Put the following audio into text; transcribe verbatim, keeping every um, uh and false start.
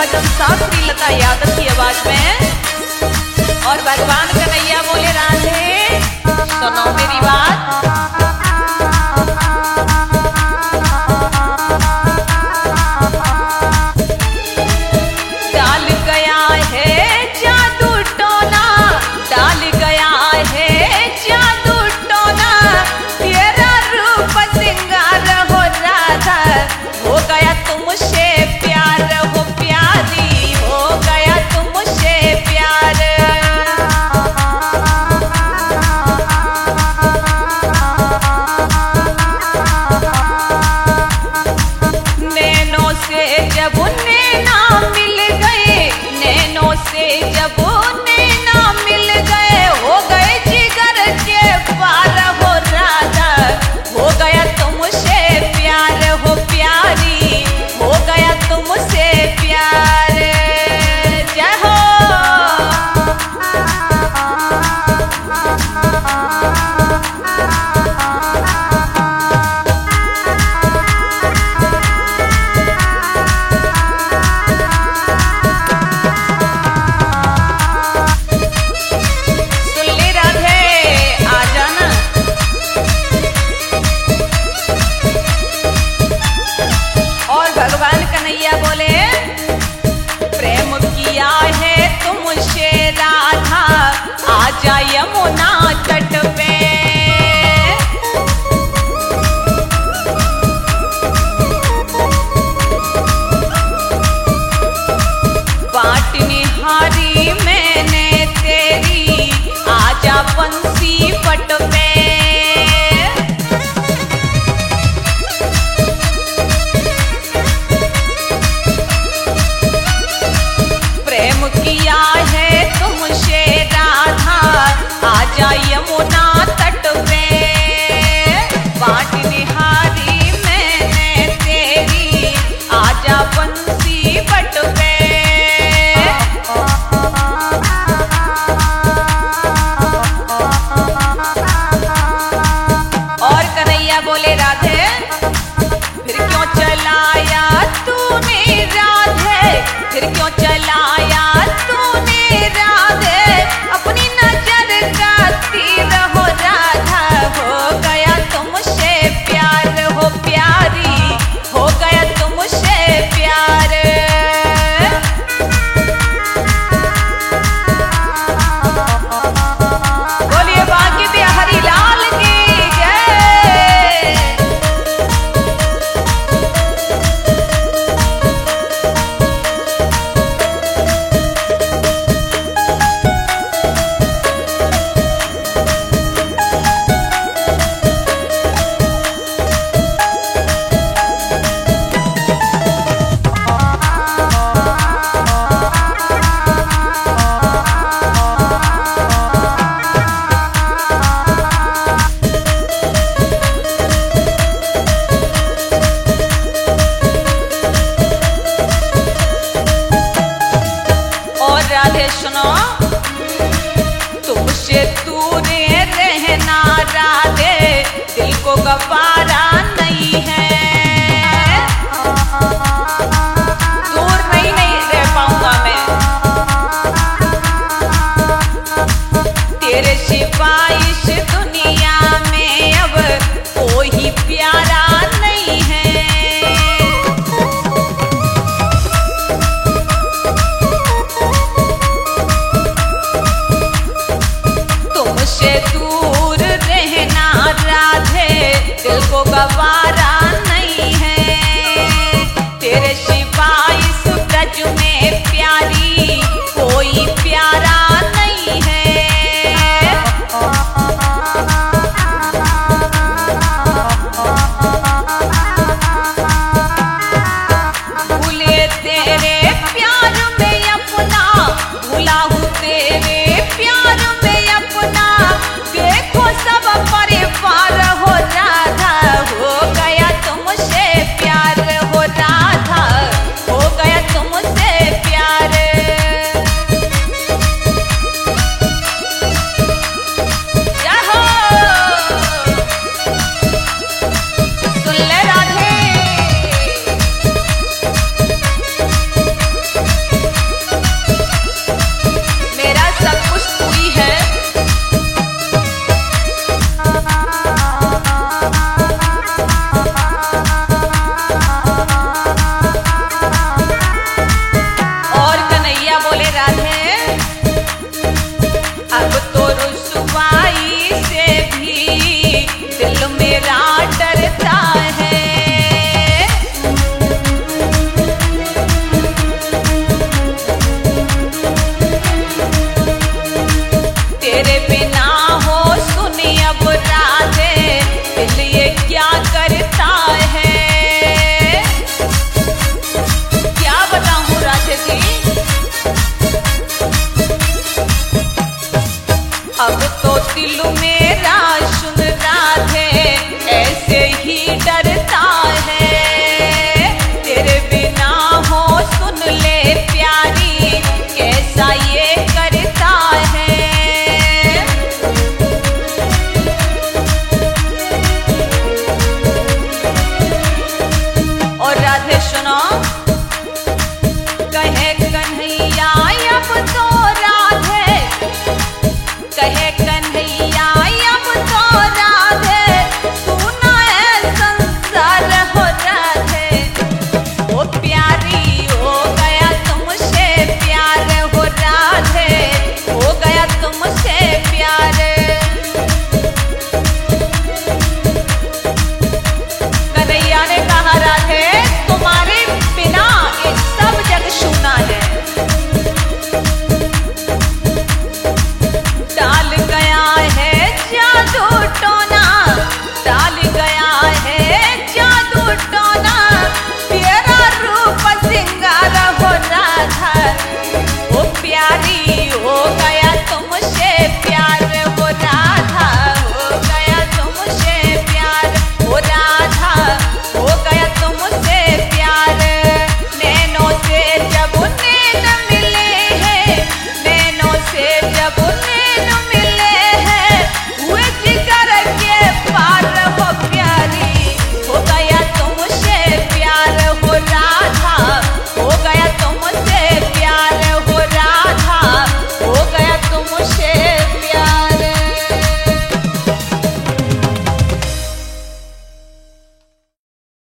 भजन शास्त्री लता यादव की आवाज में। और भगवान कन्हैया बोले राधे सुनो मेरी बात। डाल गया है जादू टोना, डाल गया है जादू टोना, तेरा रूप सिंगार हो राधा, हो गया तुमसे प्यार हो प्यारी, हो गया तुमसे प्यार। नैनों से जब नैना मिल गए, नैनों से जब नैना मिल गए, हो गए जिगर के पार हो राधा, हो गया तुमसे प्यार हो प्यारी, हो गया तुमसे प्यार। जय हो। सुन ले राधे आ जाना। और भगवान कन्हैया बोले प्रेम किया है तुमसे राधा, आजा यमुना तट पे। बाट निहारी मैंने तेरी, आजा बंसी पट पे। प्रेम किया है तुमसे राधा, आजा यमुना तट पे। बाट निहारी मैंने तेरी, आजा बंसी पट पे। और कन्हैया बोले राधे फिर क्यों चलाया तूने राधे, फिर क्यों चलाया तूने राधे, अपनी नजर का तीर हो राधा, हो गया तुमसे प्यार हो प्यारी, हो गया तुमसे प्यार। बोलिए बाकी बिहारी लाल की जय। और राधे सुनो तुमसे दूर रहना राधे, दिल को गवारा नहीं है। दूर नहीं नहीं रह पाऊंगा मैं, तेरे सिवा इस दुनिया में अब कोई प्यारा नहीं है। तुमसे दूर रहना राधे, दिल को गवारा नहीं है। तेरे सिवा इस ब्रज में प्यारी कोई प्यारा नहीं है। भूले तेरे प्यार में अपना, भूला हूँ तेरे प्यार में अपना, देखो सब परिवार हो राधा, हो गया तुमसे प्यार हो राधा, हो गया तुमसे प्यार। जय हो। सुन ले राधे दिल में